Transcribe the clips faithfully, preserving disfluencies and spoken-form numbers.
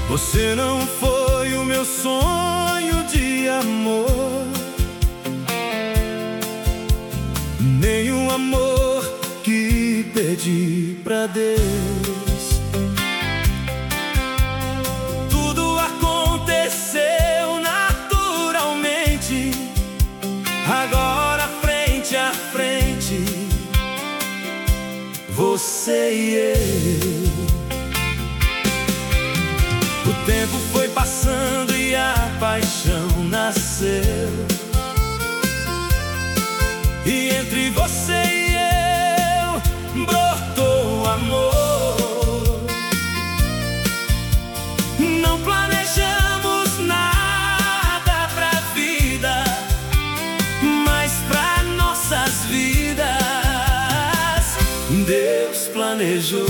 Você não foi o meu sonho de amor, nem um amor que pedi pra Deus. Tudo aconteceu naturalmente, agora frente a frente, você e eu. O tempo foi passando e a paixão nasceu, e entre você e eu brotou amor. Não planejamos nada pra vida, mas pra nossas vidas Deus planejou.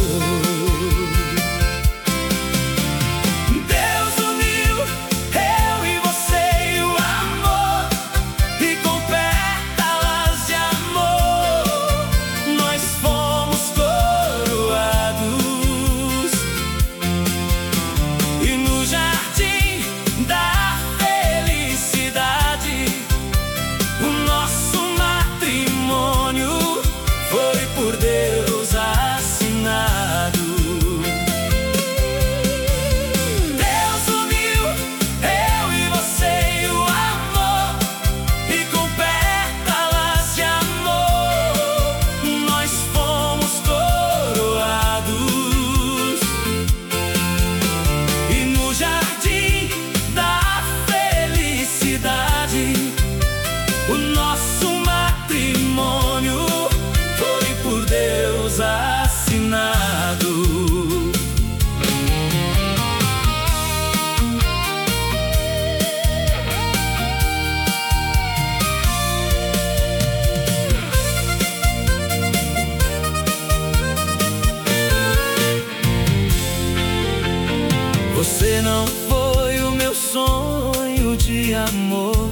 Você não foi o meu sonho de amor,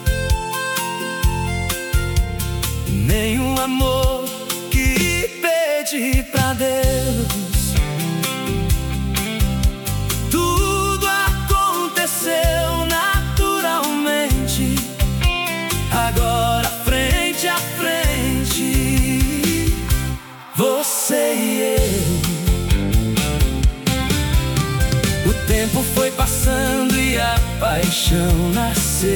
nem um amor que pedi pra Deus. Tudo aconteceu naturalmente, agora frente a frente, você e eu. O tempo foi passando e a paixão nasceu,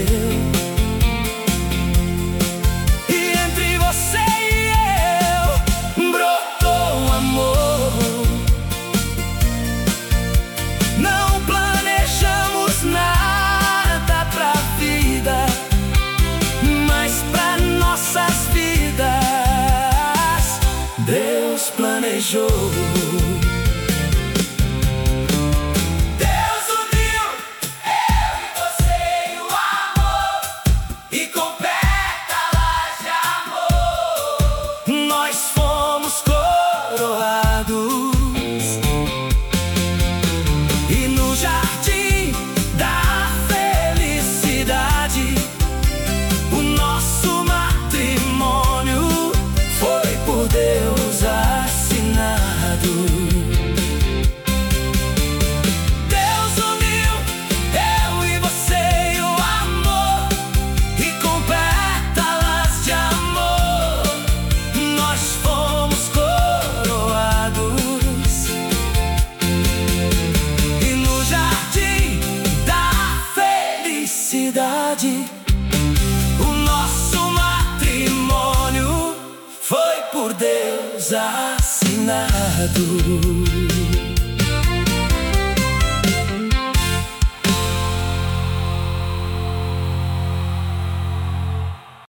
e entre você e eu brotou amor. Não planejamos nada pra vida, mas pra nossas vidas Deus planejou. E no jardim da felicidade, o nosso matrimônio foi por Deus assinado. Deus uniu eu e você e o amor, e com pétalas de amor nós fomos coroados. O nosso matrimônio foi por Deus assinado.